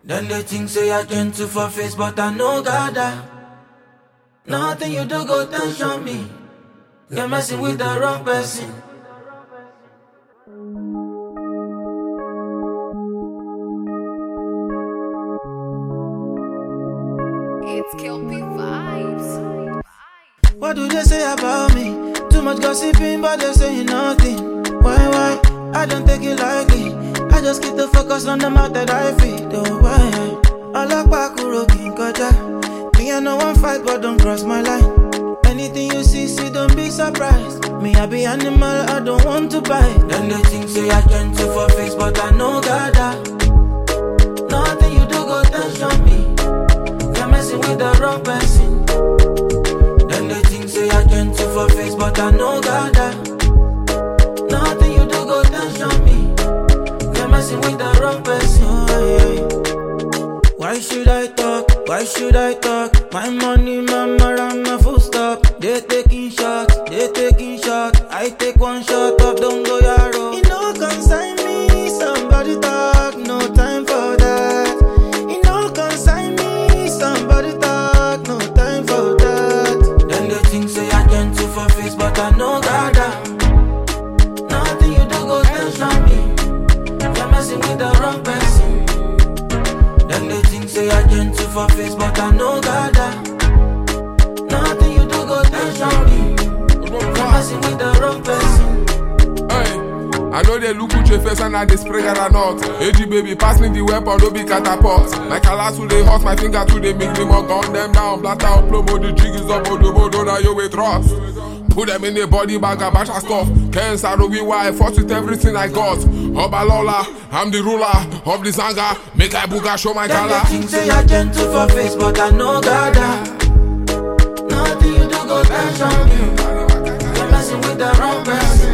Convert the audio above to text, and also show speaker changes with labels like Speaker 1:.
Speaker 1: Then they think say I gentle for face, but I know God. Nothing you do go tension me. You're messing with the wrong person.
Speaker 2: It's Kelpie Vibes.
Speaker 1: What do they say about me? Too much gossiping, but they're saying nothing. Why? I don't take it lightly. I just keep the focus on the mouth that I feed. Oh, why? I like Bakuro King Koja. Me, I know one fight, but don't cross my line. Anything you see, don't be surprised. Me, I be animal, I don't want to bite. Then they think say I gentle for face, but I know God. Nothing you do go tension me. You're messing with the wrong person. Then they think say I gentle for face, but I know God. Nothing you do go tension me. You're messing with the wrong person. Why should I talk? Why should I talk? My money, mama, I'm a full stop. They taking shots. I take one shot up, don't go yaro. It no consign me, somebody talk, no time for that. It no consign me, somebody talk, no time for that. Then they think say I gentle for face, but I know God. Nothing you do go tension me. You're messing with the wrong person. Then they think say I gentle for face, but I know God. Nothing you do go tension me. You're messing with the wrong person.
Speaker 3: I know they look at your face and I they spray or not. AG baby, pass me the weapon, no be catapult. My colors to the hot, my finger to the make them all gun them down. Blatter up, plomo, the jig is up, odo, now you with trust. Put them in the body bag, a batch of stuff. Can't sorrow be why I fought with everything I got. Obalola, I'm the ruler of the Zanga. Make I booga show my color.
Speaker 1: Then they think say I gentle for face, but I know God. Nothing you do go tension me. You're messing with the wrong person.